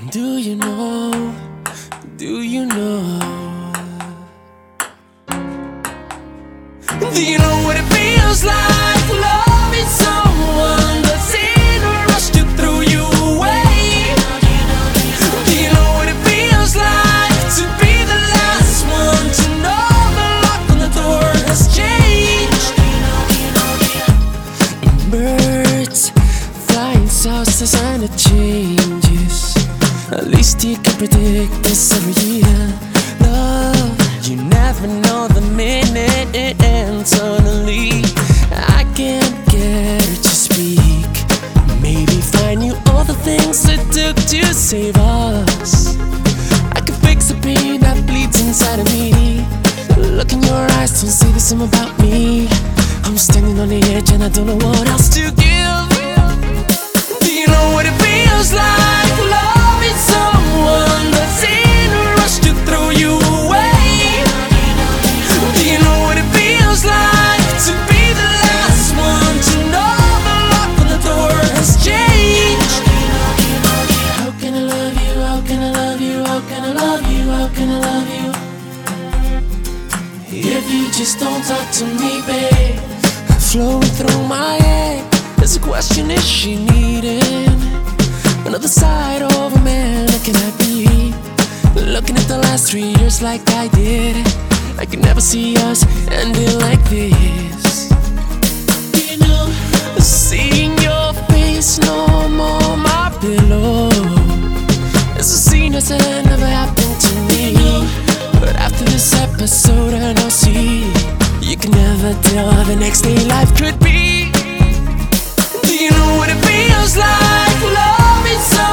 Do you know? Do you know? Do you know what it feels like loving someone that's in a rush to throw you away? Do you know what it feels like to be the last one to know the lock on the door has changed? Birds flying south as and it changes. At least you can predict this every year. Love, you never know the minute it ends. Suddenly, I can't get her to speak. Maybe find you all the things it took to save us. I could fix the pain that bleeds inside of me. Look in your eyes, don't say the same about me. I'm standing on the edge and I don't know what else to give. Do you know what it feels like loving someone that's in a rush to throw you away? Do you know what it feels like to be the last one to know the lock on the door has changed? How can I love you? How can I love you? How can I love you? How can I love you? If you just don't talk to me, babe. Flowing through my head, there's a question: is she needing another side of a man? Looking at me, looking at the last 3 years like I did. I could never see us ending like this. You know, seeing your face no more my pillow. It's a scene that never happened to me. But after this episode I now see you can never tell how the next day life could be. Do you know what it feels like loving someone?